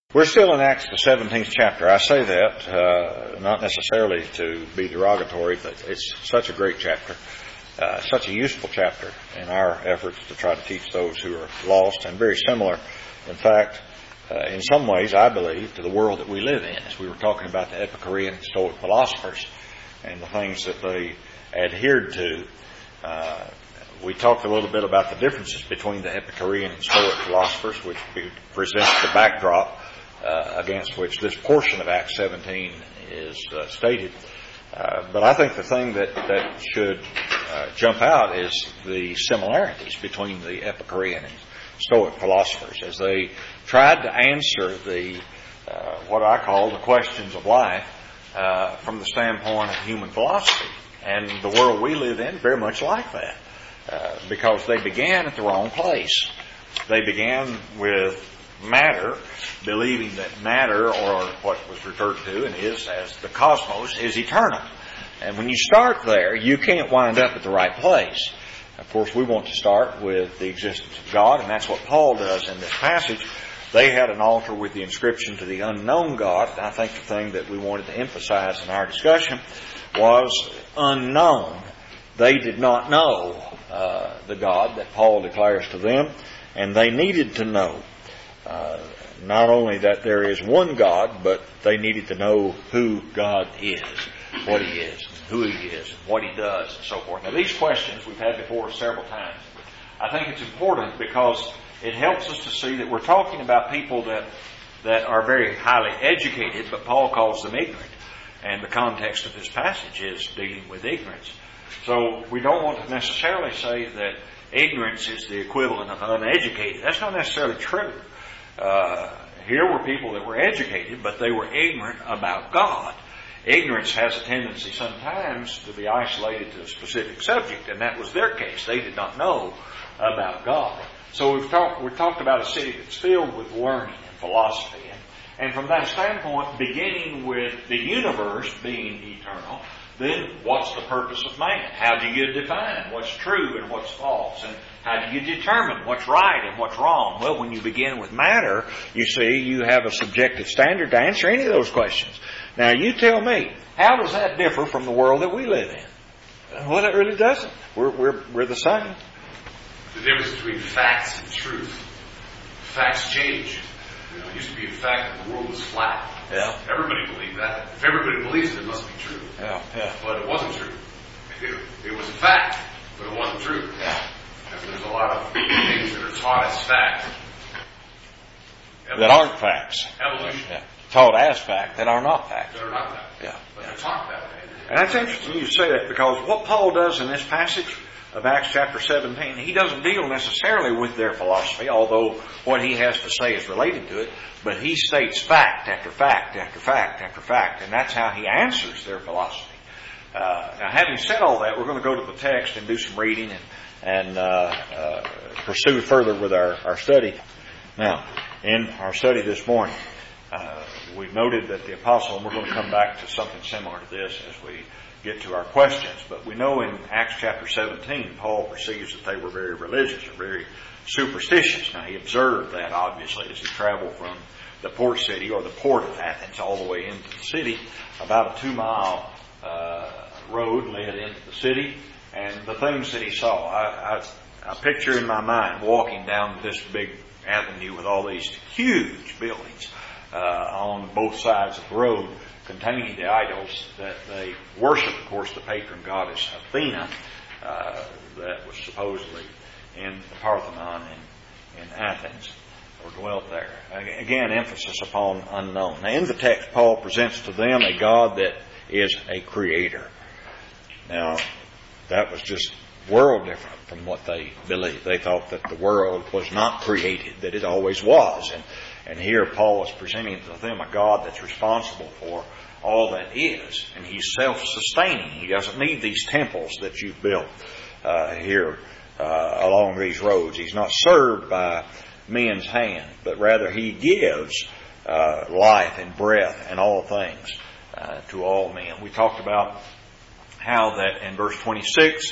We're still in Acts, the 17th chapter. I say that not necessarily to be derogatory, but it's such a great chapter, such a useful chapter in our efforts to try to teach those who are lost, and very similar, in fact, in some ways, I believe, to the world that we live in. As we were talking about the Epicurean and Stoic philosophers and the things that they adhered to, we talked a little bit about the differences between the Epicurean and Stoic philosophers, which presents the backdrop against which this portion of Acts 17 is stated. But I think the thing that should jump out is the similarities between the Epicurean and Stoic philosophers as they tried to answer the what I call the questions of life from the standpoint of human philosophy. And the world we live in very much like that, because they began at the wrong place. They began with matter, believing that matter, or what was referred to and is as the cosmos, is eternal. And when you start there, you can't wind up at the right place. Of course, we want to start with the existence of God, and that's what Paul does in this passage. They had an altar with the inscription to the unknown God. I think the thing that we wanted to emphasize in our discussion was unknown. They did not know the God that Paul declares to them, and they needed to know not only that there is one God, but they needed to know who God is, what He is, who He is, what He does, and so forth. Now, these questions we've had before several times. I think it's important because it helps us to see that we're talking about people that are very highly educated, but Paul calls them ignorant. And the context of this passage is dealing with ignorance. So we don't want to necessarily say that ignorance is the equivalent of uneducated. That's not necessarily true. Here were people that were educated, but they were ignorant about God. Ignorance has a tendency sometimes to be isolated to a specific subject, and that was their case. They did not know about God. So we've talked about a city that's filled with learning and philosophy. And from that standpoint, beginning with the universe being eternal, then what's the purpose of man? How do you define what's true and what's false? And how do you determine what's right and what's wrong? Well, when you begin with matter, you see, you have a subjective standard to answer any of those questions. Now, you tell me, how does that differ from the world that we live in? Well, it really doesn't. We're the same. The difference between facts and truth. Facts change. It used to be a fact that the world was flat. Yeah. Everybody believed that. If everybody believes it, it must be true. Yeah. But it wasn't true. It was a fact, but it wasn't true. Yeah. And there's a lot of things that are taught as fact. That aren't facts. Evolution. Yeah. Taught as fact that are not facts. That are not fact. Yeah. But they're taught that way. And that's interesting you say that, because what Paul does in this passage of Acts chapter 17, he doesn't deal necessarily with their philosophy, although what he has to say is related to it, but he states fact after fact after fact after fact, and that's how he answers their philosophy. Now, having said all that, we're going to go to the text and do some reading and pursue further with our study. Now, in our study this morning, we've noted that the apostle, and we're going to come back to something similar to this as we get to our questions, but we know in Acts chapter 17, Paul perceives that they were very religious or very superstitious. Now, he observed that, obviously, as he traveled from the port city, or the port of Athens, all the way into the city. About a 2-mile road led into the city, and the things that he saw, I picture in my mind walking down this big avenue with all these huge buildings on both sides of the road, containing the idols that they worship. Of course, the patron goddess Athena, that was supposedly in the Parthenon in Athens, or dwelt there. Again, emphasis upon unknown. Now, in the text, Paul presents to them a God that is a creator. Now, that was just world different from what they believed. They thought that the world was not created, that it always was. And here Paul is presenting to them a God that's responsible for all that is. And He's self-sustaining. He doesn't need these temples that you've built here along these roads. He's not served by men's hand, but rather He gives life and breath and all things to all men. We talked about how that in verse 26,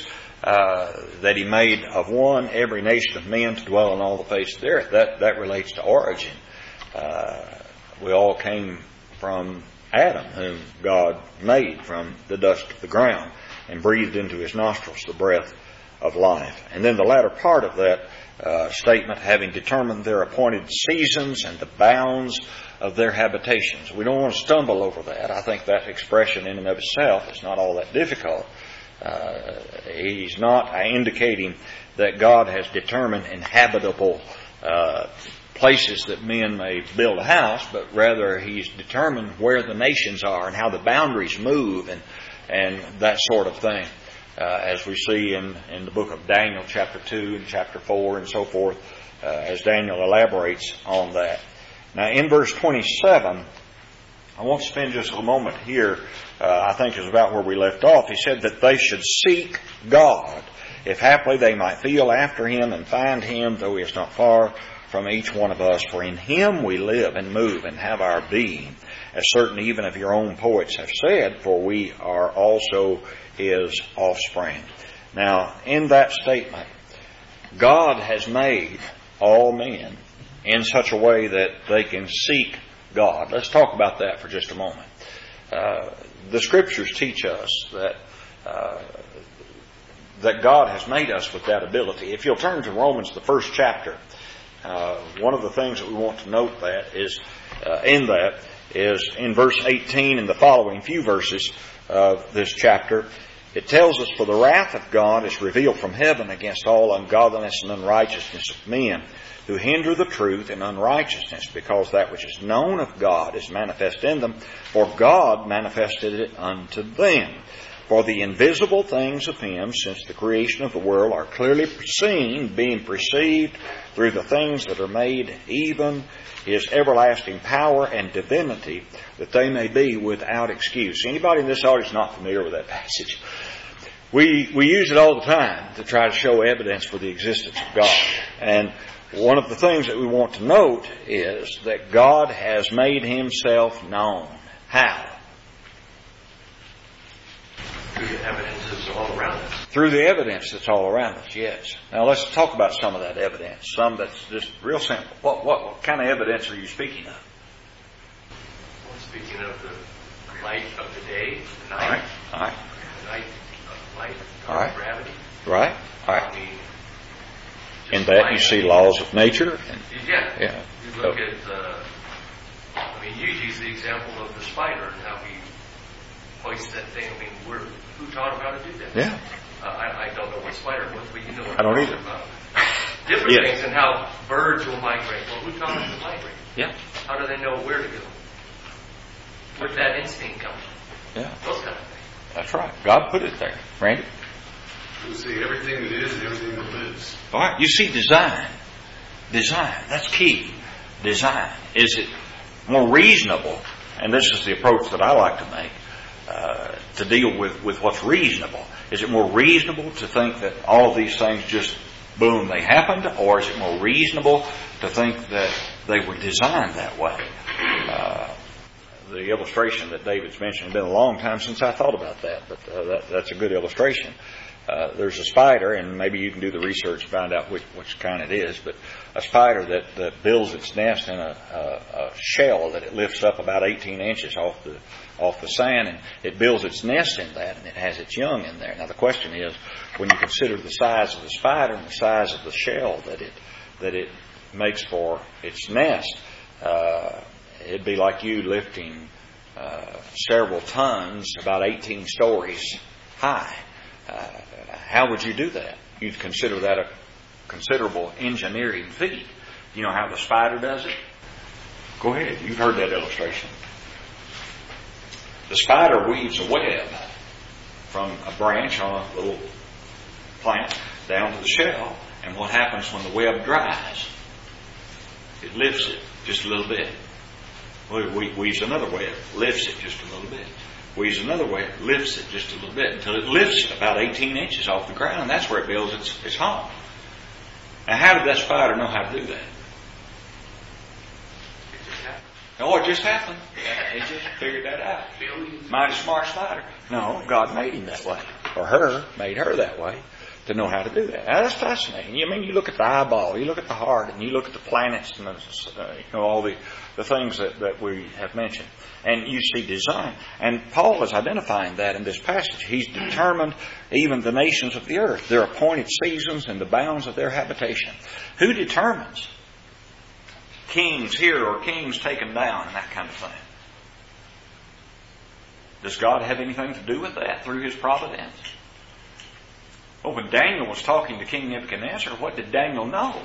that He made of one every nation of men to dwell on all the face of the earth. That relates to origin. We all came from Adam, whom God made from the dust of the ground and breathed into his nostrils the breath of life. And then the latter part of that statement, having determined their appointed seasons and the bounds of their habitations. We don't want to stumble over that. I think that expression in and of itself is not all that difficult. He's not indicating that God has determined inhabitable places that men may build a house, but rather He's determined where the nations are and how the boundaries move and that sort of thing. As we see in the book of Daniel, chapter 2 and chapter 4 and so forth, as Daniel elaborates on that. Now, in verse 27, I want to spend just a moment here, I think is about where we left off. He said that they should seek God, if haply they might feel after Him and find Him, though He is not far from each one of us. For in Him we live and move and have our being, as certain even of your own poets have said, for we are also His offspring. Now, in that statement, God has made all men in such a way that they can seek God. Let's talk about that for just a moment. The Scriptures teach us that God has made us with that ability. If you'll turn to Romans, the first chapter, one of the things that we want to note is in verse 18 and the following few verses of this chapter. It tells us, for the wrath of God is revealed from heaven against all ungodliness and unrighteousness of men, who hinder the truth in unrighteousness, because that which is known of God is manifest in them, for God manifested it unto them. For the invisible things of Him, since the creation of the world, are clearly seen, being perceived through the things that are made, even His everlasting power and divinity, that they may be without excuse. Anybody in this audience not familiar with that passage? We use it all the time to try to show evidence for the existence of God. And one of the things that we want to note is that God has made Himself known. How? Through the evidence that's all around us. Through the evidence that's all around us, yes. Now let's talk about some of that evidence. Some that's just real simple. What kind of evidence are you speaking of? Well, speaking of the light of the day, the night. All right. The night of light, All right. gravity. Right. All right. I mean, In that you see laws of nature. Yeah. Yeah. You look at, you use the example of the spider and how he hoists that thing. I mean, who taught him how to do that? Yeah. I don't know what spider was, but you know what I don't I'm either. talking about. Different Yes. things and how birds will migrate. Well, who taught them to migrate? Yeah. How do they know where to go? Where'd that instinct come from? Yeah. Those kind of things. That's right. God put it there. Randy? You see everything that is and everything that lives. All right. You see design. Design. That's key. Design. Is it more reasonable? And this is the approach that I like to make. To deal with what's reasonable. Is it more reasonable to think that all of these things just, boom, they happened? Or is it more reasonable to think that they were designed that way? The illustration that David's mentioned, it's been a long time since I thought about that, but that's a good illustration. There's a spider, and maybe you can do the research and find out which kind it is, but a spider that builds its nest in a shell that it lifts up about 18 inches off the sand, and it builds its nest in that, and it has its young in there. Now the question is, when you consider the size of the spider and the size of the shell that it makes for its nest, it'd be like you lifting several tons about 18 stories high. How would you do that? You'd consider that a considerable engineering feat. You know how the spider does it? Go ahead. You've heard that illustration. The spider weaves a web from a branch on a little plant down to the shell, and what happens when the web dries? It lifts it just a little bit. Weaves another web, lifts it just a little bit. Weaves another web, lifts it just a little bit until it lifts it about 18 inches off the ground, and that's where it builds its home. Now, how did that spider know how to do that? Oh, it just happened. He just figured that out. Mighty smart spider. No, God made him that way. Or her, made her that way. to know how to do that. Now, that's fascinating. I mean, you look at the eyeball, you look at the heart, and you look at the planets and all the things that we have mentioned. And you see design. And Paul is identifying that in this passage. He's determined even the nations of the earth, their appointed seasons and the bounds of their habitation. Who determines kings here or kings taken down and that kind of thing? Does God have anything to do with that through His providence? Well, when Daniel was talking to King Nebuchadnezzar, what did Daniel know?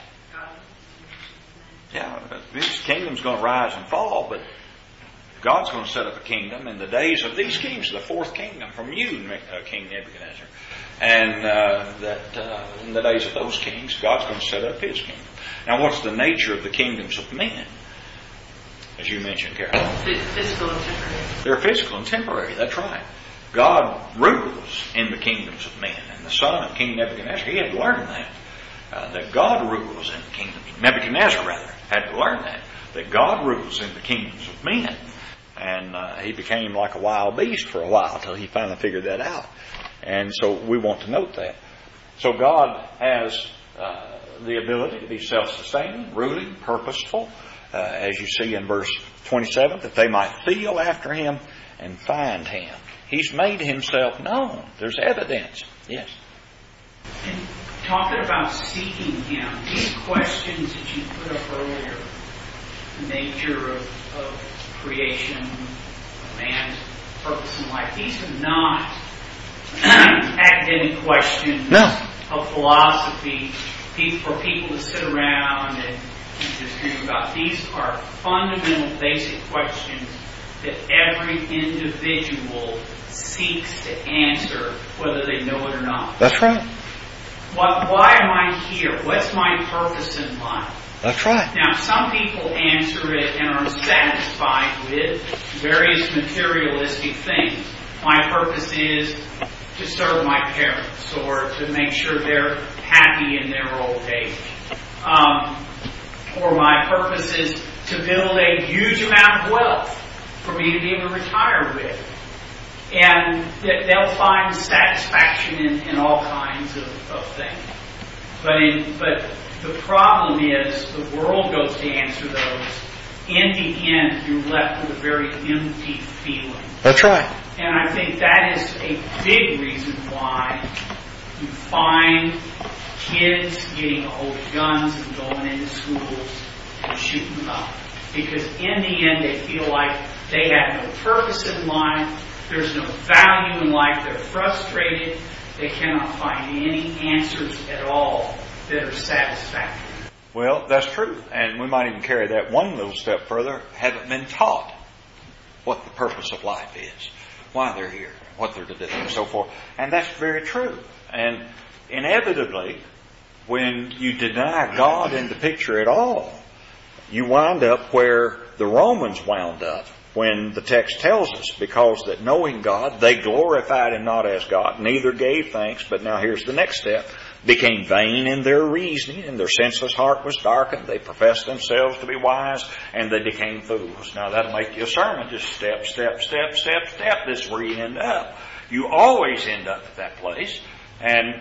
Yeah, this kingdom's going to rise and fall, but God's going to set up a kingdom in the days of these kings, the fourth kingdom from you, King Nebuchadnezzar. And that in the days of those kings, God's going to set up His kingdom. Now, what's the nature of the kingdoms of men? As you mentioned, Carol. Physical and temporary. They're physical and temporary, that's right. God rules in the kingdoms of men. And the son of King Nebuchadnezzar, he had to learn that. That God rules in the kingdoms. Nebuchadnezzar, rather, had to learn that God rules in the kingdoms of men. And he became like a wild beast for a while till he finally figured that out. And so we want to note that. So God has the ability to be self-sustaining, ruling, purposeful, as you see in verse 27, that they might feel after Him and find Him. He's made Himself known. There's evidence. Yes. And talking about seeking Him, these questions that you put up earlier, the nature of creation, man's purpose in life, these are not academic questions of philosophy for people to sit around and just dream about. These are fundamental, basic questions that every individual seeks to answer, whether they know it or not. That's right. Why am I here? What's my purpose in life? That's right. Now, some people answer it and are satisfied with various materialistic things. My purpose is to serve my parents or to make sure they're happy in their old age. Or my purpose is to build a huge amount of wealth for me to be able to retire with. And they'll find satisfaction in all kinds of things. But the problem is the world goes to answer those. In the end, you're left with a very empty feeling. That's right. And I think that is a big reason why you find kids getting a hold of guns and going into schools and shooting them up. Because in the end, they feel like they have no purpose in life. There's no value in life. They're frustrated. They cannot find any answers at all that are satisfactory. Well, that's true. And we might even carry that one little step further. Haven't been taught what the purpose of life is, why they're here, what they're to do, and so forth. And that's very true. And inevitably, when you deny God in the picture at all, you wind up where the Romans wound up when the text tells us, because that knowing God, they glorified Him not as God, neither gave thanks, but now here's the next step, became vain in their reasoning, and their senseless heart was darkened. They professed themselves to be wise, and they became fools. Now that'll make you a sermon, just step, step, step, step, step. This is where you end up. You always end up at that place. And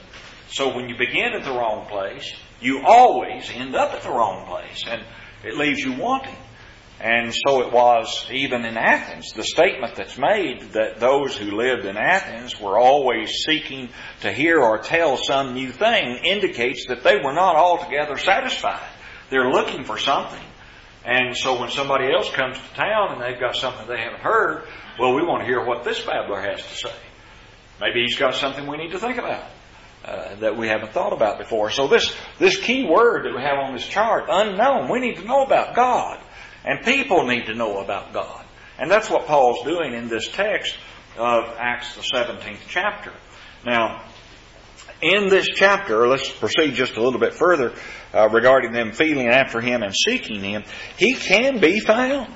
so when you begin at the wrong place, you always end up at the wrong place. And it leaves you wanting. And so it was even in Athens. The statement that's made that those who lived in Athens were always seeking to hear or tell some new thing indicates that they were not altogether satisfied. They're looking for something. And so when somebody else comes to town and they've got something they haven't heard, well, we want to hear what this babbler has to say. Maybe he's got something we need to think about that we haven't thought about before. So this key word that we have on this chart, unknown, we need to know about God. And people need to know about God. And that's what Paul's doing in this text of Acts the 17th chapter. Now, in this chapter, let's proceed just a little bit further regarding them feeling after Him and seeking Him. He can be found.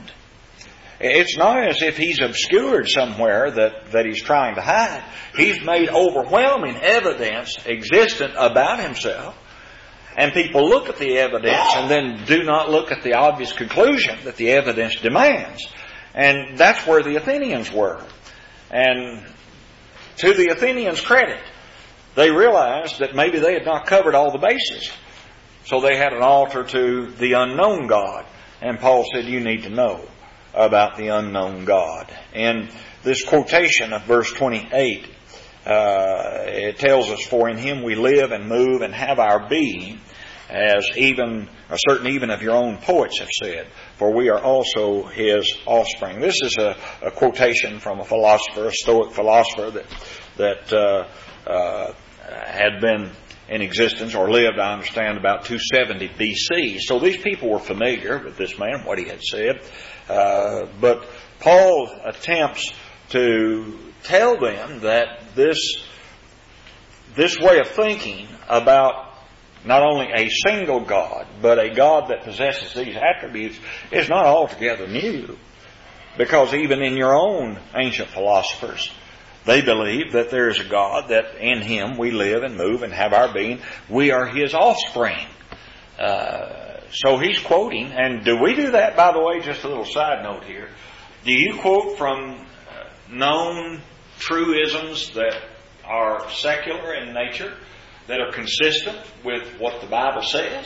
It's not as if He's obscured somewhere that He's trying to hide. He's made overwhelming evidence existent about Himself. And people look at the evidence and then do not look at the obvious conclusion that the evidence demands. And that's where the Athenians were. And to the Athenians' credit, they realized that maybe they had not covered all the bases. So they had an altar to the unknown God. And Paul said, you need to know about the unknown God. And this quotation of verse 28, it tells us, for in Him we live and move and have our being, as even of your own poets have said, for we are also His offspring. This is a quotation from a philosopher, a Stoic philosopher that had been in existence or lived, I understand, about 270 BC. So these people were familiar with this man, what he had said. But Paul attempts to tell them that this way of thinking about not only a single God, but a God that possesses these attributes is not altogether new. Because even in your own ancient philosophers, they believe that there is a God, that in Him we live and move and have our being. We are His offspring. So he's quoting, and do we do that, by the way? Just a little side note here. Do you quote from known truisms that are secular in nature, that are consistent with what the Bible says?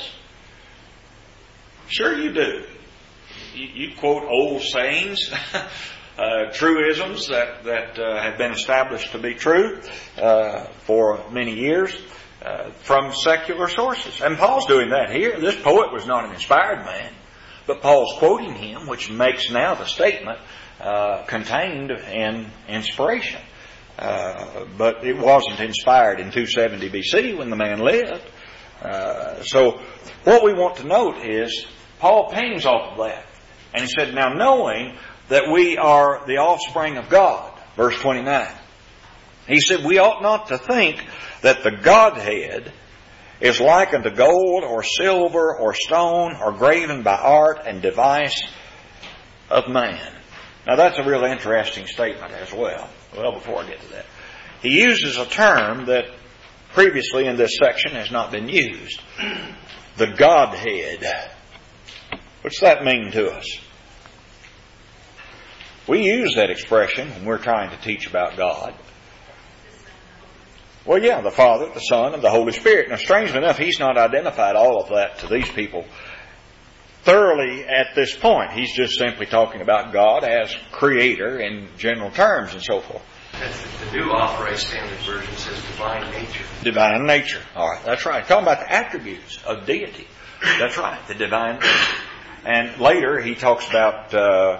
Sure you do. You quote old sayings, truisms that have been established to be true for many years from secular sources. And Paul's doing that here. This poet was not an inspired man, but Paul's quoting him, which makes now the statement contained in inspiration. But it wasn't inspired in 270 BC when the man lived. So what we want to note is Paul pings off of that. And he said, now knowing that we are the offspring of God, verse 29. He said, we ought not to think that the Godhead is likened to gold or silver or stone or graven by art and device of man. Now that's a real interesting statement as well. Well, before I get to that, he uses a term that previously in this section has not been used. The Godhead. What's that mean to us? We use that expression when we're trying to teach about God. Well, yeah, the Father, the Son, and the Holy Spirit. Now, strangely enough, he's not identified all of that to these people thoroughly at this point. He's just simply talking about God as Creator in general terms and so forth. That's the New Authorized Standard Version says divine nature. Divine nature. All right, that's right. Talking about the attributes of deity. That's right, the divine nature. And later he talks about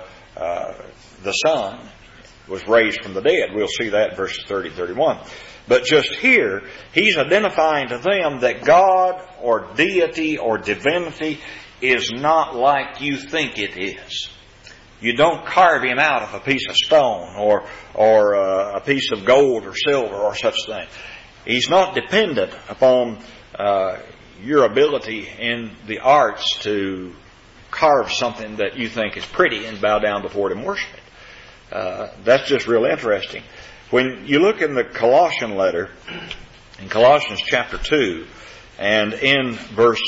the Son was raised from the dead. We'll see that in verses 30 and 31. But just here, he's identifying to them that God or deity or divinity is not like you think it is. You don't carve Him out of a piece of stone or a piece of gold or silver or such thing. He's not dependent upon your ability in the arts to carve something that you think is pretty and bow down before it and worship it. That's just real interesting. When you look in the Colossian letter, in Colossians chapter 2, and in verse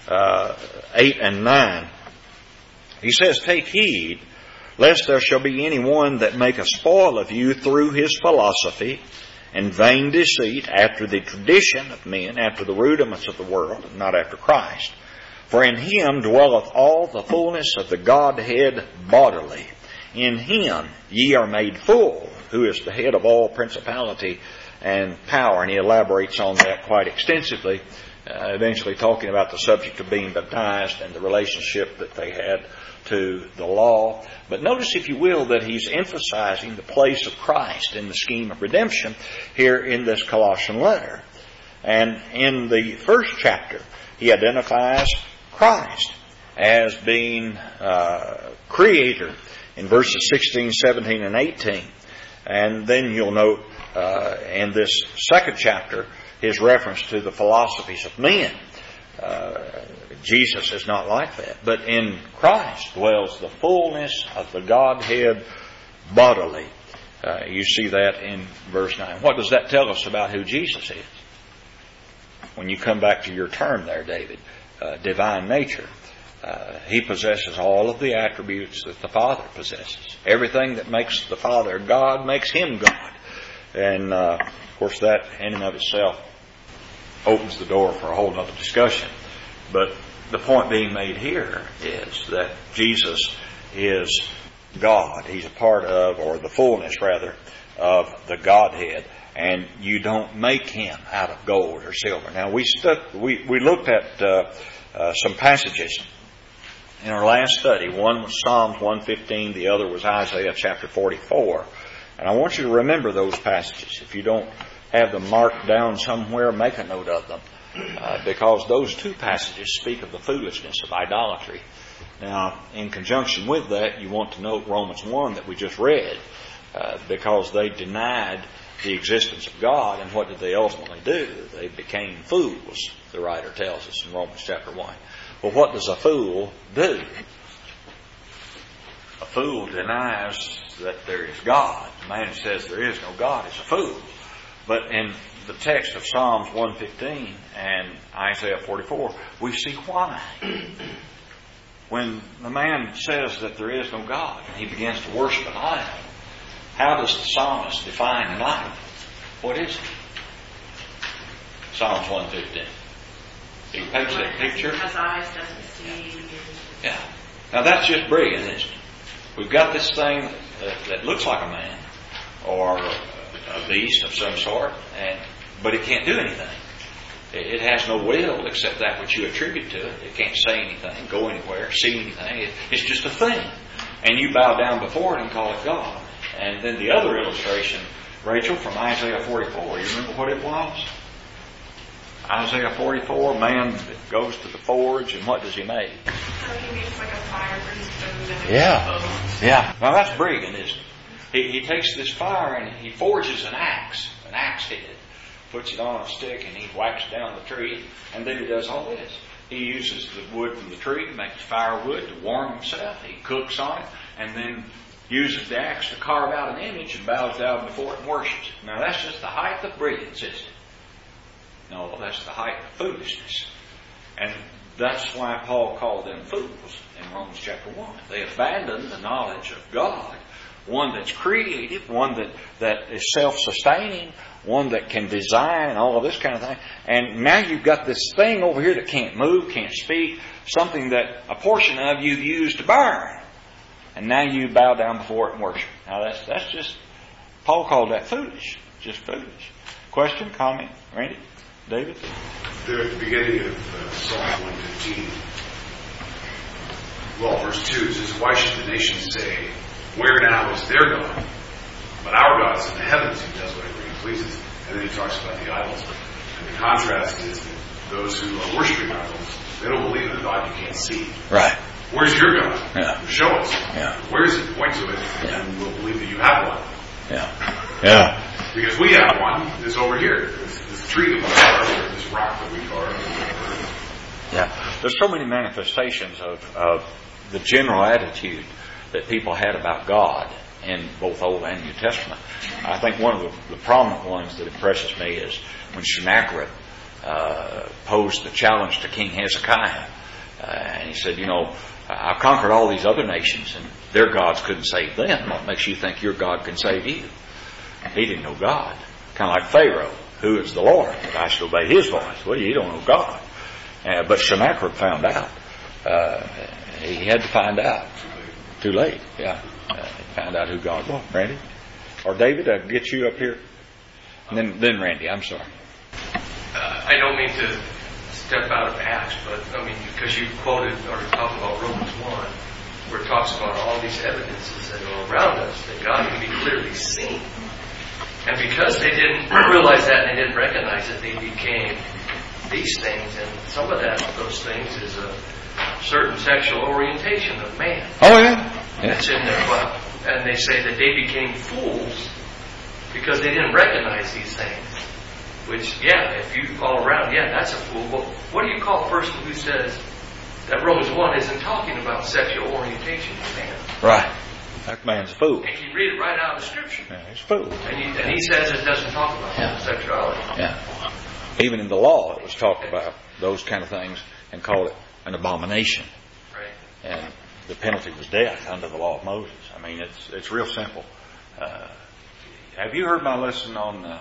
8 and 9, he says, take heed, lest there shall be any one that make a spoil of you through his philosophy and vain deceit, after the tradition of men, after the rudiments of the world, and not after Christ. For in Him dwelleth all the fullness of the Godhead bodily. In Him ye are made full, who is the head of all principality and power. And he elaborates on that quite extensively, eventually talking about the subject of being baptized and the relationship that they had to the law. But notice, if you will, that he's emphasizing the place of Christ in the scheme of redemption here in this Colossian letter. And in the first chapter, he identifies Christ as being Creator in verses 16, 17, and 18. And then you'll note in this second chapter his reference to the philosophies of men. Jesus is not like that. But in Christ dwells the fullness of the Godhead bodily. You see that in verse 9. What does that tell us about who Jesus is? When you come back to your term there, David, divine nature. He possesses all of the attributes that the Father possesses. Everything that makes the Father God makes Him God. And, of course, that in and of itself opens the door for a whole other discussion. But the point being made here is that Jesus is God. He's a part of, or the fullness rather, of the Godhead. And you don't make Him out of gold or silver. Now we looked at some passages in our last study. One was Psalms 115, the other was Isaiah chapter 44. And I want you to remember those passages. If you don't have them marked down somewhere, make a note of them. Because those two passages speak of the foolishness of idolatry. Now, in conjunction with that, you want to note Romans 1 that we just read. Because they denied the existence of God, and what did they ultimately do? They became fools, the writer tells us in Romans chapter 1. Well, what does a fool do? A fool denies that there is God. The man who says there is no God is a fool. But in the text of Psalms 115 and Isaiah 44, we see why. When the man says that there is no God and he begins to worship an idol, how does the psalmist define an idol? What is it? Psalms 115. He paints that picture. Has eyes, doesn't see. Yeah. Now that's just brilliant, isn't it? We've got this thing that looks like a man or a beast of some sort, but it can't do anything. It has no will except that which you attribute to it. It can't say anything, go anywhere, see anything. It's just a thing. And you bow down before it and call it God. And then the other illustration, Rachel, from Isaiah 44, you remember what it was? Isaiah 44, man goes to the forge, and what does he make? He makes like a fire for his food. And Yeah. Now that's brilliant, isn't it? He takes this fire and he forges an axe head, puts it on a stick, and he whacks down the tree, and then he does all this. He uses the wood from the tree, makes firewood to warm himself. He cooks on it, and then uses the axe to carve out an image and bows down before it and worships it. Now that's just the height of brilliance, isn't it? No, that's the height of foolishness. And that's why Paul called them fools in Romans chapter 1. They abandoned the knowledge of God, one that's creative, one that is self-sustaining, one that can design, all of this kind of thing. And now you've got this thing over here that can't move, can't speak, something that a portion of you've used to burn. And now you bow down before it and worship. Now that's just, Paul called that foolish. Just foolish. Question, comment, Randy, David? There at the beginning of Psalm 115, verse 2, it says, "Why should the nations say, where now is their God? But our God is in the heavens, He does whatever He pleases." And then he talks about the idols. And the contrast is that those who are worshiping idols, they don't believe in a God you can't see. Right. Where's your God? Yeah. Show us. Yeah. Where is it? Point to it, and we'll believe that you have one. Yeah. Because we have one. It's over here. This tree that we carved, or this rock that we carved. Yeah. There's so many manifestations of the general attitude that people had about God in both Old and New Testament. I think one of the prominent ones that impresses me is when Sennacherib posed the challenge to King Hezekiah. And he said, I've conquered all these other nations, and their gods couldn't save them. What makes you think your God can save you? He didn't know God. Kind of like Pharaoh, who is the Lord, but I should obey his voice. Well, you don't know God. But Sennacherib found out. He had to find out. Too late. Yeah. He found out who God was. Randy? Or David, I'll get you up here. And then Randy, I'm sorry. I don't mean to step out of Acts, but because you quoted or talked about Romans 1, where it talks about all these evidences that are around us, that God can be clearly seen. And because they didn't realize that and they didn't recognize it, they became these things. And some of those things is a certain sexual orientation of man. Oh, yeah. That's in there. Well, and they say that they became fools because they didn't recognize these things. Which, if you all around, that's a fool. Well, what do you call a person who says that Romans 1 isn't talking about sexual orientation of man? Right. That man's a fool. And you read it right out of the Scripture. Yeah, he's a fool. And he says it doesn't talk about sexuality. Yeah. Even in the law, it was talked about those kind of things and called it an abomination. Right. And the penalty was death under the law of Moses. It's real simple. Have you heard my lesson on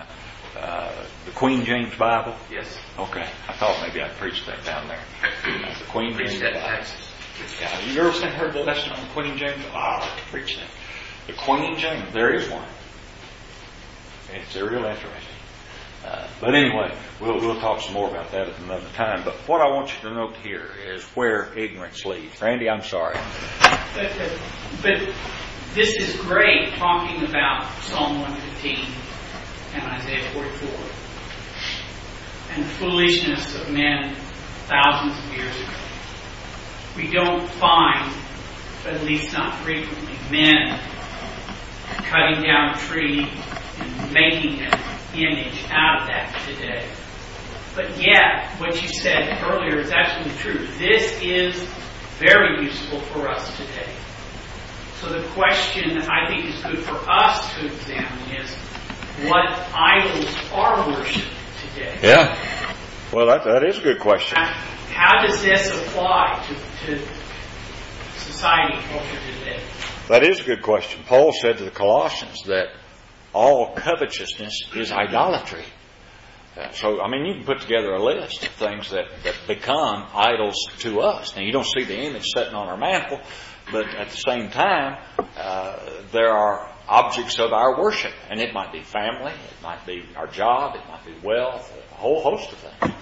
the Queen James Bible? Yes. Okay. I thought maybe I'd preach that down there. The Queen Preach James that in Bible. Texas. Yeah, you ever heard the lesson on the Queen James? Oh, I'd like to preach that. The Queen James, there is one. It's real interesting. But anyway, we'll talk some more about that at another time. But what I want you to note here is where ignorance leads. Randy, I'm sorry. But this is great, talking about Psalm 115 and Isaiah 44 and the foolishness of men thousands of years ago. We don't find, at least not frequently, men cutting down a tree and making an image out of that today. But yet, what you said earlier is absolutely true. This is very useful for us today. So the question that I think is good for us to examine is, what idols are worshipped today? Yeah. Well, that is a good question. How does this apply to society, culture today? That is a good question. Paul said to the Colossians that all covetousness is idolatry. So, I mean, you can put together a list of things that become idols to us. Now, you don't see the image sitting on our mantle, but at the same time, there are objects of our worship. And it might be family, it might be our job, it might be wealth, a whole host of things.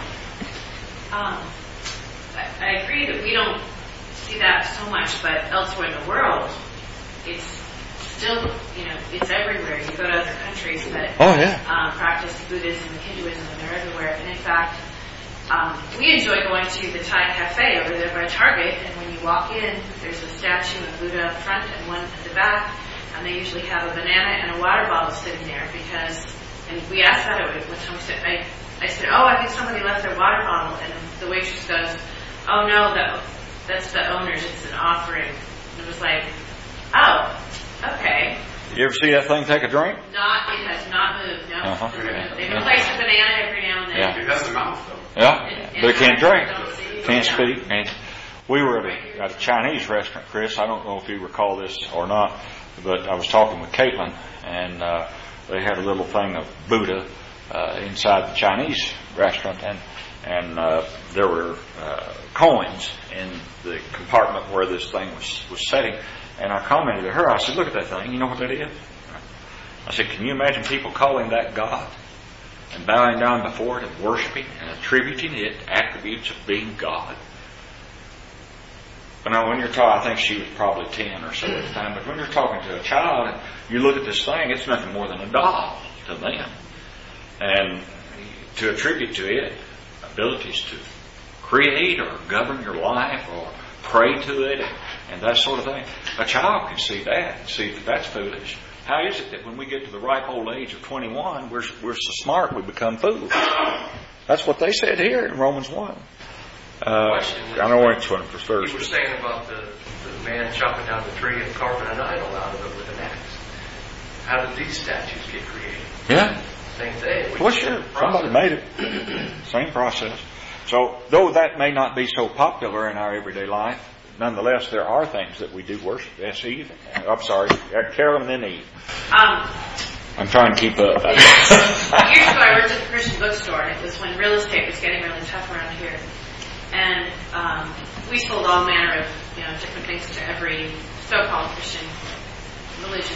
I agree that we don't see that so much, but elsewhere in the world, it's still, it's everywhere. You go to other countries that practice Buddhism and Hinduism, and they're everywhere. And in fact, we enjoy going to the Thai cafe over there by Target, and when you walk in, there's a statue of Buddha up front and one at the back, and they usually have a banana and a water bottle sitting there because, and we asked that one time, I said, I think somebody left their water bottle, and the waitress goes, oh no, that's the owner's, it's an offering. And it was like, oh, okay. You ever see that thing take a drink? It has not moved, no. They replace the banana every now and then. Yeah. It has a mouth, though. Yeah, but it can't drink. Can't speak. And we were at a Chinese restaurant, Chris. I don't know if you recall this or not, but I was talking with Caitlin, and they had a little thing of Buddha inside the Chinese restaurant, and there were coins in the compartment where this thing was sitting. And I commented to her, I said, look at that thing, you know what that is? I said, can you imagine people calling that God and bowing down before it and worshiping and attributing it attributes of being God? But now when you're talking, I think she was probably 10 or so at the time, but when you're talking to a child and you look at this thing, it's nothing more than a doll to them. And to attribute to it abilities to create or govern your life or pray to it and that sort of thing. A child can see that and see that that's foolish. How is it that when we get to the ripe old age of 21, we're so smart we become fools? That's what they said here in Romans 1. I know which one was first. You were saying about the man chopping down the tree and carving an idol out of it with an axe. How did these statues get created? Yeah. Same thing. Well, sure. Somebody made it. Same process. So, though that may not be so popular in our everyday life, nonetheless, there are things that we do worship. Yes, Eve. I'm sorry, Carolyn and then Eve. I'm trying to keep up. Years ago, I worked at the Christian bookstore, and it was when real estate was getting really tough around here. And we sold all manner of different things to every so-called Christian religion.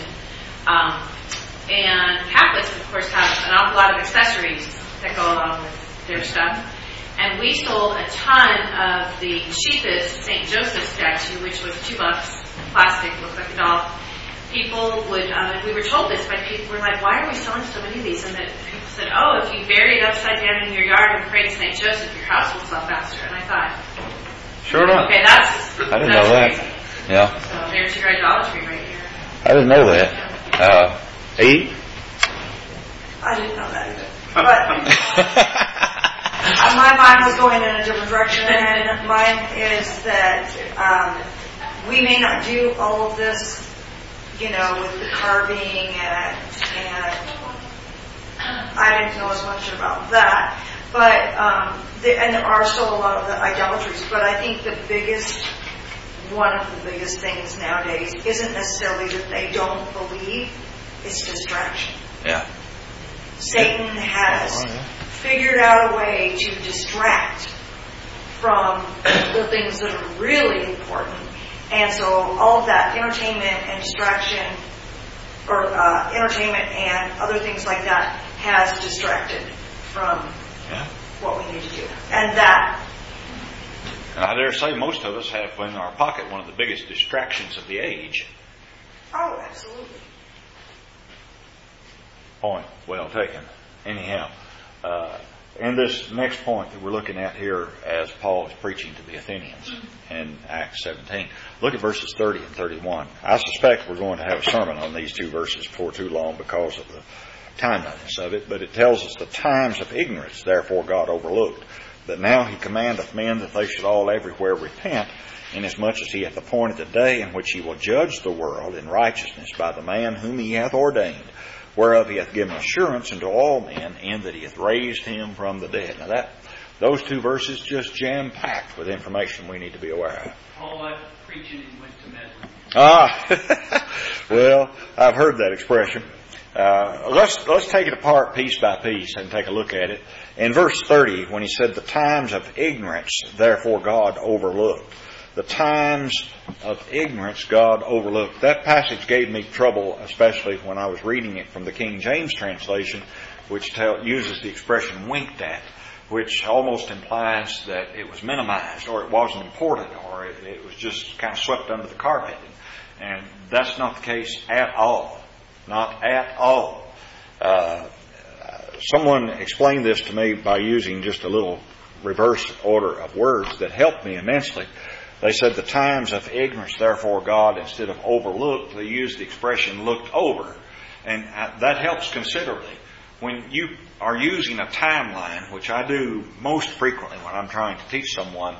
And Catholics, of course, have an awful lot of accessories that go along with their stuff. And we sold a ton of the cheapest St. Joseph statue, which was $2, plastic, looked like a doll. People would, we were told this by people who were like, why are we selling so many of these? And people said, if you bury it upside down in your yard and pray to St. Joseph, your house will sell faster. And I thought, sure enough. Okay, I didn't know that. Crazy. Yeah. So there's your idolatry right here. I didn't know that. Eve? I didn't know that either. But my mind was going in a different direction, and mine is that we may not do all of this, with the carving, and I didn't know as much about that. But and there are still a lot of the idolatries. But I think one of the biggest things nowadays isn't necessarily that they don't believe; it's distraction. Yeah. Satan has figured out a way to distract from the things that are really important. And so all of that entertainment and distraction, or entertainment and other things like that, has distracted from what we need to do. And I dare say most of us have in our pocket one of the biggest distractions of the age. Oh, absolutely. Point well taken. Anyhow, in this next point that we're looking at here as Paul is preaching to the Athenians in Acts 17, look at verses 30 and 31. I suspect we're going to have a sermon on these two verses before too long because of the timeliness of it, but it tells us the times of ignorance, therefore God overlooked. But now he commandeth men that they should all everywhere repent, inasmuch as he hath appointed a day in which he will judge the world in righteousness by the man whom he hath ordained, whereof he hath given assurance unto all men, in that he hath raised him from the dead. Now those two verses just jam-packed with information we need to be aware of. All that preaching and went to meddling. Well, I've heard that expression. Let's take it apart piece by piece and take a look at it. In verse 30, when he said, the times of ignorance, therefore God overlooked. The times of ignorance God overlooked. That passage gave me trouble, especially when I was reading it from the King James translation, which uses the expression winked at, which almost implies that it was minimized, or it wasn't important, or it was just kind of swept under the carpet. And that's not the case at all. Not at all. Someone explained this to me by using just a little reverse order of words that helped me immensely. They said the times of ignorance, therefore God, instead of overlooked, they used the expression looked over. And that helps considerably. When you are using a timeline, which I do most frequently when I'm trying to teach someone,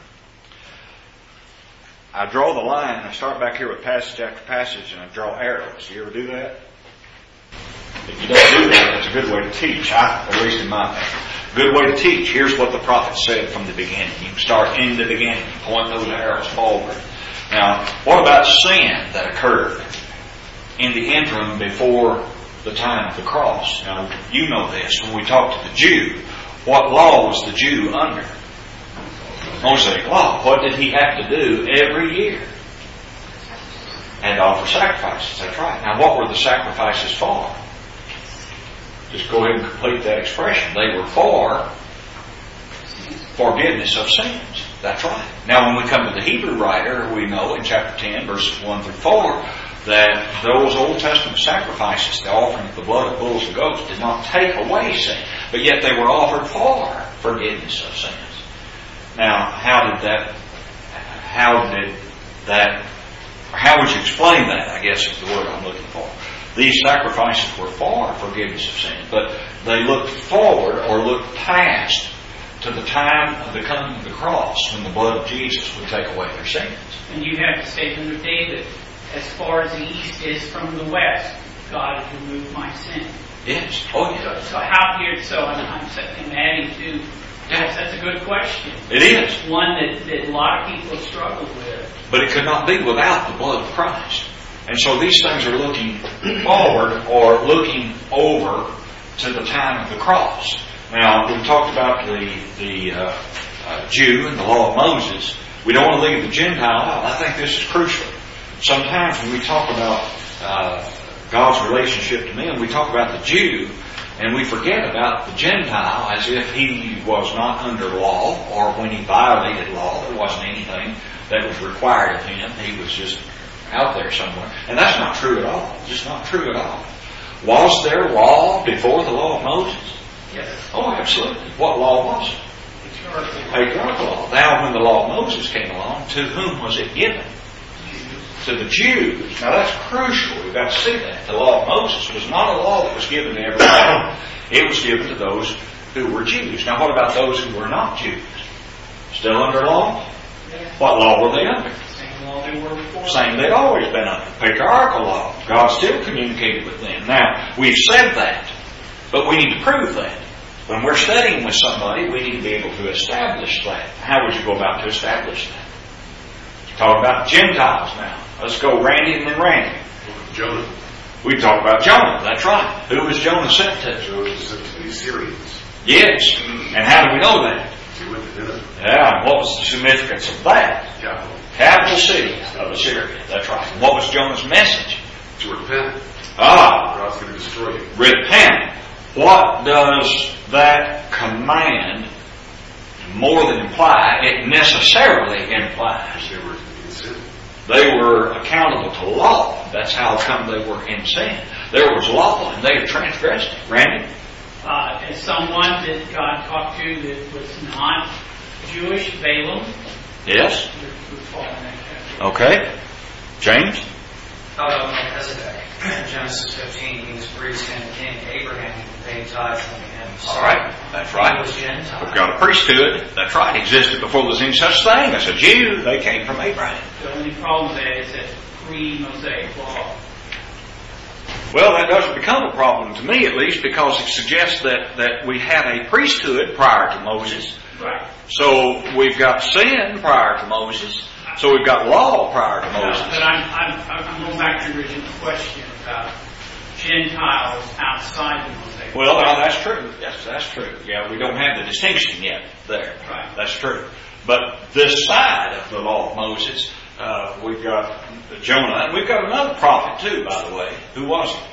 I draw the line and I start back here with passage after passage and I draw arrows. You ever do that? If you don't do that, it's a good way to teach. At least in my opinion. Good way to teach. Here's what the prophet said from the beginning. You can start in the beginning. Point those arrows forward. Now, what about sin that occurred in the interim before the time of the cross? Now, you know this. When we talk to the Jew, what law was the Jew under? Mosaic law. What did he have to do every year? And offer sacrifices. That's right. Now, what were the sacrifices for? Just go ahead and complete that expression. They were for forgiveness of sins. That's right. Now, when we come to the Hebrew writer, we know in chapter 10, verses 1 through 4, that those Old Testament sacrifices, the offering of the blood of bulls and goats, did not take away sin, but yet they were offered for forgiveness of sins. Now, how would you explain that, I guess is the word I'm looking for. These sacrifices were for forgiveness of sin, but they looked forward or looked past to the time of the coming of the cross when the blood of Jesus would take away their sins. And you have to say to David, as far as the east is from the west, God has removed my sin. Yes. Oh, yes. So how here? So I'm adding to. Yes, that's a good question. It is. One that a lot of people struggle with. But it could not be without the blood of Christ. And so these things are looking forward or looking over to the time of the cross. Now, we talked about the Jew and the law of Moses. We don't want to leave the Gentile out. I think this is crucial. Sometimes when we talk about God's relationship to men, we talk about the Jew, and we forget about the Gentile as if he was not under law, or when he violated law, there wasn't anything that was required of him. He was just out there somewhere. And that's not true at all. Just not true at all. Was there law before the law of Moses? Yes. Oh, absolutely. What law was it? Patriarchal law. Now, when the law of Moses came along, to whom was it given? To the Jews. Now, that's crucial. We've got to see that. The law of Moses was not a law that was given to everybody. It was given to those who were Jews. Now, what about those who were not Jews? Still under law? What law were they under? Same law they were before. Same they'd always been under. Patriarchal law. God still communicated with them. Now, we've said that, but we need to prove that. When we're studying with somebody, we need to be able to establish that. How would you go about to establish that? Talking about Gentiles now. Let's go Randy and then Randy. Jonah. We talk about Jonah. That's right. Who was Jonah sent to? Jonah was sent to the Assyrians. Yes. And how do we know that? He went to Nineveh. Yeah. And what was the significance of that? Capital city of Assyria. That's right. And what was Jonah's message? To repent. God's going to destroy you. Repent. What does that command more than imply? It necessarily implies. They were in sin. They were accountable to law. That's how come they were in sin. There was law and they had transgressed it. Randy? As someone that God talked to that was not Jewish, Balaam. Yes. Would fall in that category. Okay. James? How about Melchizedek? Genesis 15, he was priest and king. Abraham paid tithes unto him. So all right. That's right. He was Gentile. We've got a priesthood. That's right. Existed before there was any such thing as a Jew. They came from Abraham. The only problem with that is that pre-Mosaic law. Well, that doesn't become a problem to me, at least, because it suggests that we had a priesthood prior to Moses. Right. So we've got sin prior to Moses. So we've got law prior to Moses. But I'm going back to the original question about Gentiles outside the Mosaic. Well, that's true. Yes, that's true. Yeah, we don't have the distinction yet there. Right. That's true. But this side of the law of Moses, we've got Jonah, and we've got another prophet too, by the way. Who was it?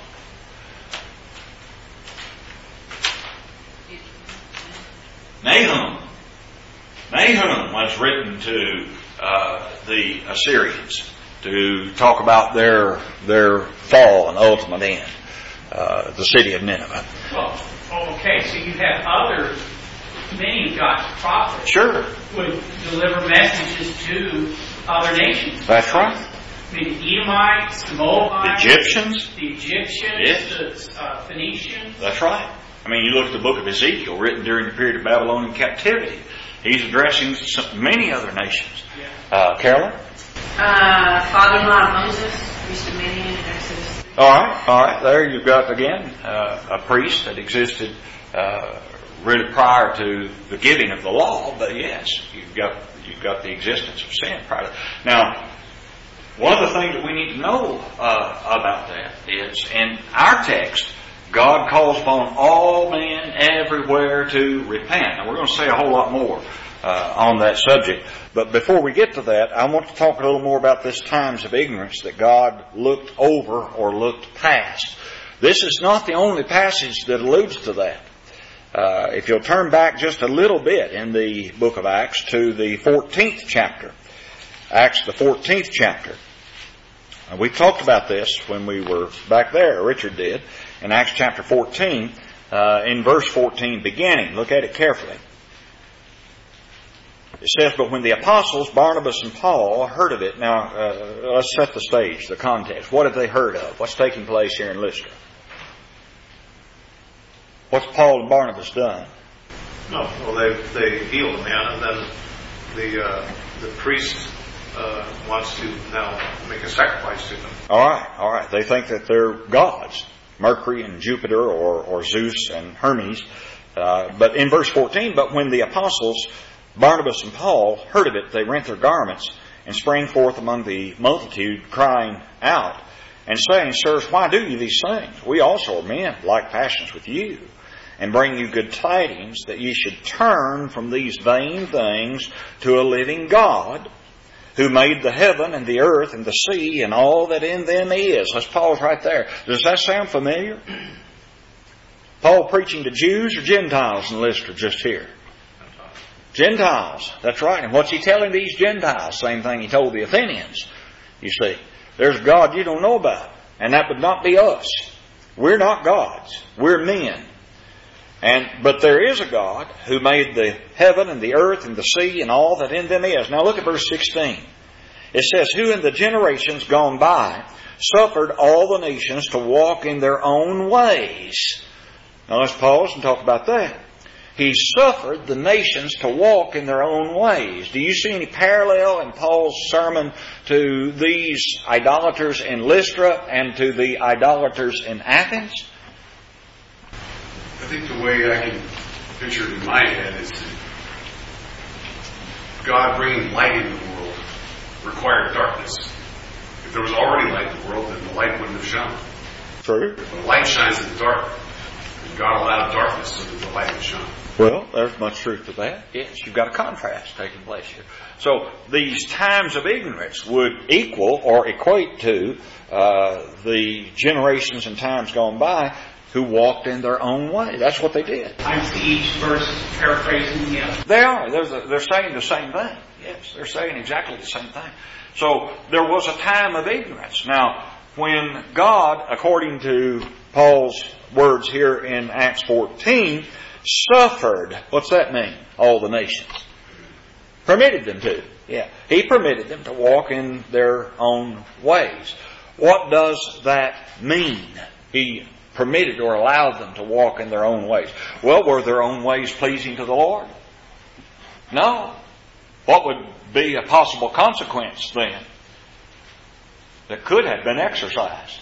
Nahum. Nahum was written to the Assyrians to talk about their fall and ultimate end, the city of Nineveh. Well, okay, so you have many of God's prophets Sure. would deliver messages to other nations. That's right. I mean, the Edomites, the Moabites, The Egyptians. Yes. the Phoenicians. That's right. I mean, you look at the book of Ezekiel, written during the period of Babylonian captivity. He's addressing many other nations. Yeah. Carolyn? Father-in-law of Moses, priest of Midian in Exodus 3. All right. There you've got, again, a priest that existed really prior to the giving of the law. But yes, you've got the existence of sin prior to. Now, one of the things that we need to know about that is, in our text, God calls upon all men everywhere to repent. Now, we're going to say a whole lot more on that subject. But before we get to that, I want to talk a little more about this times of ignorance that God looked over or looked past. This is not the only passage that alludes to that. If you'll turn back just a little bit in the book of Acts to the 14th chapter. Acts, the 14th chapter. We talked about this when we were back there, Richard did, in Acts chapter 14, in verse 14 beginning. Look at it carefully. It says, but when the apostles, Barnabas and Paul, heard of it. Now, let's set the stage, the context. What have they heard of? What's taking place here in Lystra? What's Paul and Barnabas done? No, well, they healed the man, and then the priest wants to now make a sacrifice to them. All right. They think that they're gods, Mercury and Jupiter, or Zeus and Hermes. But in verse 14, but when the apostles, Barnabas and Paul, heard of it, they rent their garments and sprang forth among the multitude, crying out and saying, sirs, why do you these things? We also are men like passions with you, and bring you good tidings that ye should turn from these vain things to a living God, who made the heaven and the earth and the sea and all that in them is. Let's pause right there. Does that sound familiar? Paul preaching to Jews or Gentiles in Lystra just here? Gentiles. That's right. And what's he telling these Gentiles? Same thing he told the Athenians. You see, there's a God you don't know about. And that would not be us. We're not gods. We're men. But there is a God who made the heaven and the earth and the sea and all that in them is. Now look at verse 16. It says, who in the generations gone by suffered all the nations to walk in their own ways. Now let's pause and talk about that. He suffered the nations to walk in their own ways. Do you see any parallel in Paul's sermon to these idolaters in Lystra and to the idolaters in Athens? I think the way I can picture it in my head is God bringing light into the world required darkness. If there was already light in the world, then the light wouldn't have shone. True. The light shines in the dark. And God allowed darkness so that the light would shine. Well, there's much truth to that. Yes, you've got a contrast taking place here. So these times of ignorance would equal or equate to the generations and times gone by who walked in their own way. That's what they did. I see each verse paraphrasing the other. They are. They're saying the same thing. Yes, they're saying exactly the same thing. So there was a time of ignorance. Now, when God, according to Paul's words here in Acts 14, suffered, what's that mean? All the nations. Permitted them to. Yeah. He permitted them to walk in their own ways. What does that mean? He permitted or allowed them to walk in their own ways. Well, were their own ways pleasing to the Lord? No. What would be a possible consequence then that could have been exercised?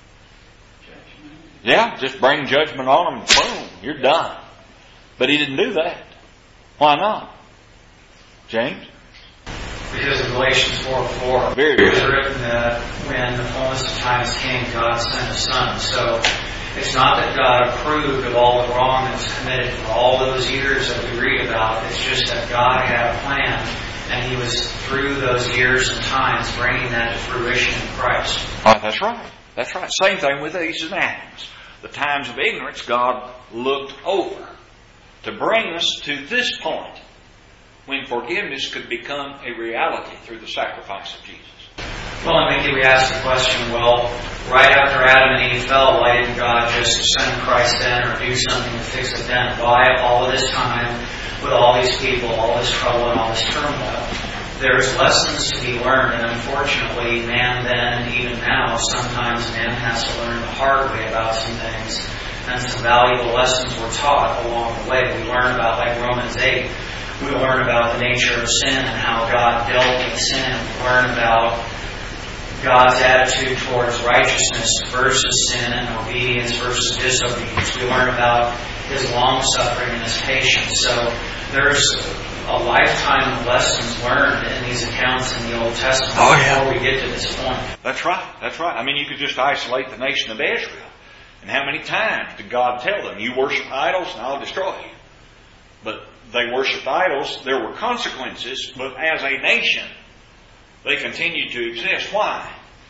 Yeah, just bring judgment on them, boom, you're done. But he didn't do that. Why not? James? Because in Galatians 4:4, it is written that when the fullness of times came, God sent His Son. So it's not that God approved of all the wrong that was committed for all those years that we read about. It's just that God had a plan, and He was through those years and times bringing that to fruition in Christ. Oh, that's right. That's right. Same thing with these enactments. The times of ignorance God looked over to bring us to this point when forgiveness could become a reality through the sacrifice of Jesus. Well, I think we ask the question, well, right after Adam and Eve fell, why didn't God just send Christ then or do something to fix it then? Why all of this time with all these people, all this trouble and all this turmoil? There's lessons to be learned, and unfortunately, man then and even now, sometimes man has to learn the hard way about some things, and some valuable lessons were taught along the way. We learn about, like Romans 8, we learn about the nature of sin and how God dealt with sin. We learn about God's attitude towards righteousness versus sin and obedience versus disobedience. We learn about His long-suffering and His patience. So there's a lifetime of lessons learned in these accounts in the Old Testament before we get to this point. That's right. That's right. I mean, you could just isolate the nation of Israel. And how many times did God tell them, you worship idols and I'll destroy you? But they worshipped idols. There were consequences. But as a nation, they continued to exist. Why?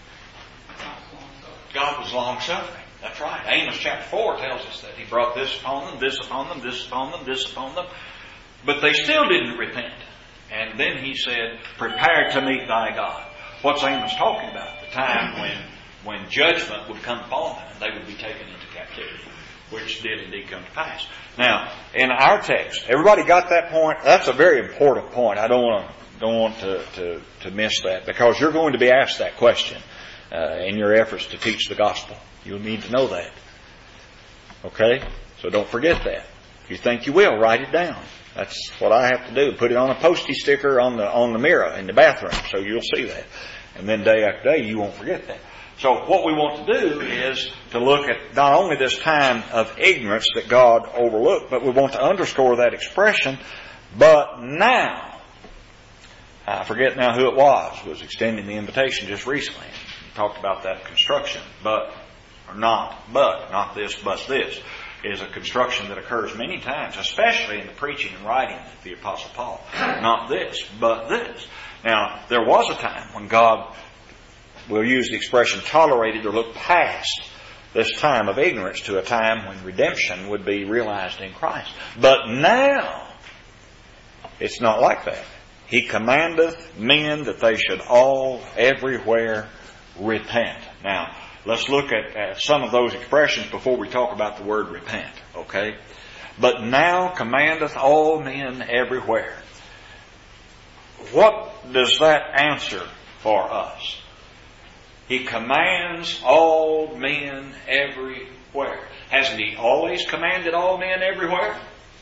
God was long-suffering. That's right. Amos chapter 4 tells us that He brought this upon them, this upon them, this upon them, this upon them. But they still didn't repent. And then He said, prepare to meet thy God. What's Amos talking about? The time when judgment would come upon them and they would be taken into captivity, which did indeed come to pass. Now, in our text, everybody got that point? That's a very important point. I don't want to miss that, because you're going to be asked that question in your efforts to teach the gospel. You'll need to know that. Okay? So don't forget that. If you think you will, write it down. That's what I have to do. Put it on a postie sticker on the mirror in the bathroom, so you'll see that. And then day after day, you won't forget that. So what we want to do is to look at not only this time of ignorance that God overlooked, but we want to underscore that expression, but now. I forget now who it was extending the invitation just recently. He talked about that construction, but not this, but this, is a construction that occurs many times, especially in the preaching and writing of the Apostle Paul. Not this, but this. Now, there was a time when God, we'll use the expression, tolerated or looked past this time of ignorance to a time when redemption would be realized in Christ. But now, it's not like that. He commandeth men that they should all everywhere repent. Now, let's look at some of those expressions before we talk about the word repent, okay? But now commandeth all men everywhere. What does that answer for us? He commands all men everywhere. Hasn't He always commanded all men everywhere?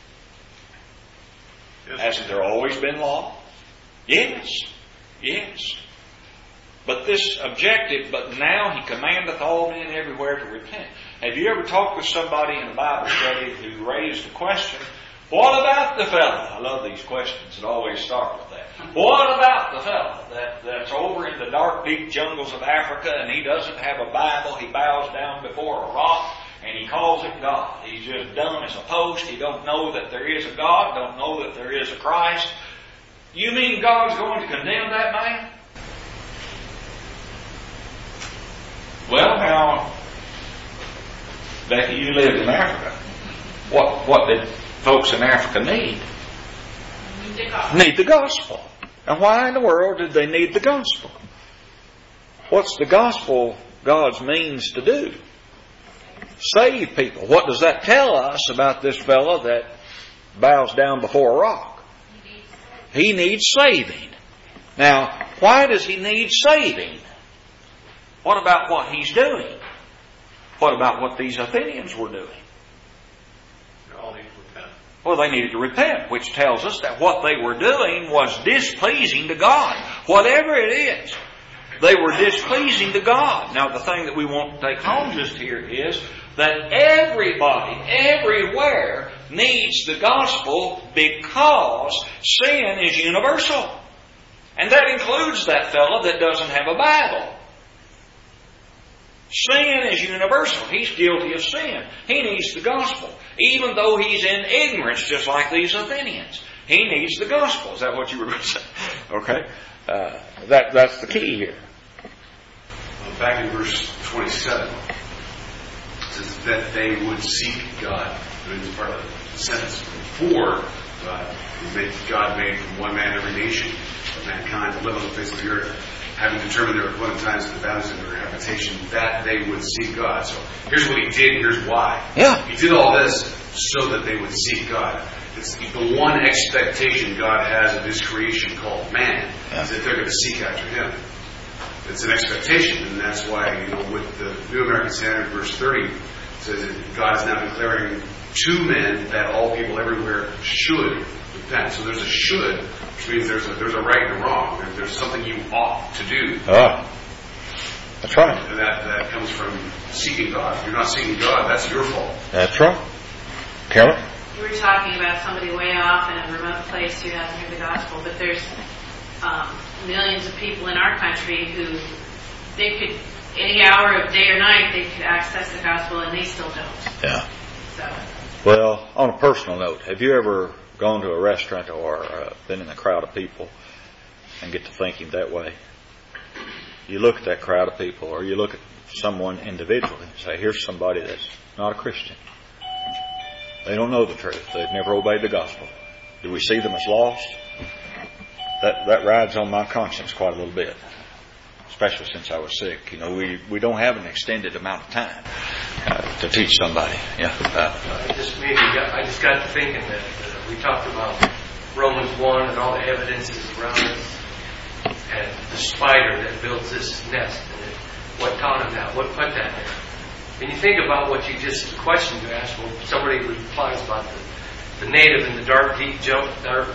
Yes. Hasn't there always been law? Yes. Yes. But this objective, but now He commandeth all men everywhere to repent. Have you ever talked with somebody in a Bible study who raised the question, what about the fellow? I love these questions that always start with that. What about the fellow that's over in the dark, deep jungles of Africa and he doesn't have a Bible? He bows down before a rock and he calls it God. He's just dumb as a post. He don't know that there is a God, don't know that there is a Christ. You mean God's going to condemn that man? Well, now, Becky, you lived in Africa. What did folks in Africa need? Need the gospel. And why in the world did they need the gospel? What's the gospel God's means to do? Save people. What does that tell us about this fellow that bows down before a rock? He needs saving. Now, why does he need saving? What about what he's doing? What about what these Athenians were doing? They all need to repent. Well, they needed to repent, which tells us that what they were doing was displeasing to God. Whatever it is, they were displeasing to God. Now, the thing that we want to take home just here is that everybody, everywhere, needs the gospel because sin is universal. And that includes that fellow that doesn't have a Bible. Sin is universal. He's guilty of sin. He needs the gospel. Even though he's in ignorance, just like these Athenians. He needs the gospel. Is that what you were going to say? Okay. That's the key here. Back in verse 27, it says that they would seek God. I mean, it's part of the sentence before God made from one man every nation of mankind to live on the face of the earth, having determined their appointed times and the boundaries of their habitation, that they would seek God. So here's what he did, here's why. Yeah. He did all this so that they would seek God. It's the one expectation God has of His creation called man, is that they're going to seek after Him. It's an expectation, and that's why, with the New American Standard, verse 30, it says that God is now declaring to men that all people everywhere should repent. So there's a should, which means there's a right and a wrong. There's something you ought to do. That's right. And that comes from seeking God. If you're not seeking God, that's your fault. That's right. Carol? You were talking about somebody way off in a remote place who hasn't heard the gospel, but there's millions of people in our country who they could, any hour of day or night, they could access the gospel and they still don't. Yeah. So. Well, on a personal note, have you ever gone to a restaurant or been in a crowd of people and get to thinking that way? You look at that crowd of people, or you look at someone individually and say, here's somebody that's not a Christian. They don't know the truth. They've never obeyed the gospel. Do we see them as lost? That rides on my conscience quite a little bit, especially since I was sick. We don't have an extended amount of time to teach somebody. Yeah. I just got to thinking that we talked about Romans 1 and all the evidences around us, and the spider that builds this nest, and what taught him that, what put that there. And you think about what you just, the question you asked, well, somebody replies about the native in the dark, deep jungle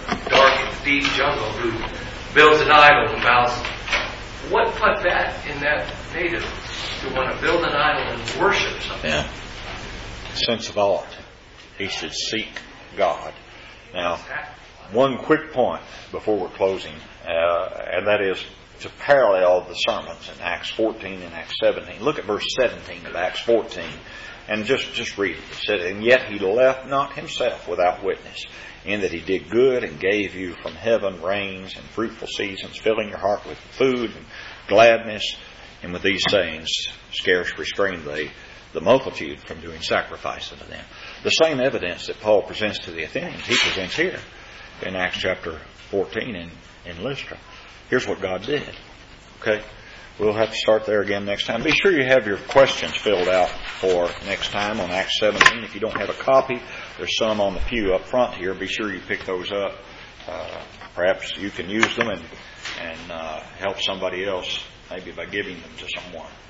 who builds an idol and bows. What put that in that native to want to build an idol and worship something? Yeah. Sense of awe. He should seek God. Now, one quick point before we're closing, and that is to parallel the sermons in Acts 14 and Acts 17. Look at verse 17 of Acts 14 and just read it. It said, and yet he left not himself without witness, in that he did good and gave you from heaven rains and fruitful seasons, filling your heart with food and gladness. And with these sayings scarce restrained they the multitude from doing sacrifice unto them. The same evidence that Paul presents to the Athenians, he presents here in Acts chapter 14 in Lystra. Here's what God did. Okay? We'll have to start there again next time. Be sure you have your questions filled out for next time on Acts 17. If you don't have a copy, there's some on the pew up front here. Be sure you pick those up. Perhaps you can use them and help somebody else, maybe by giving them to someone.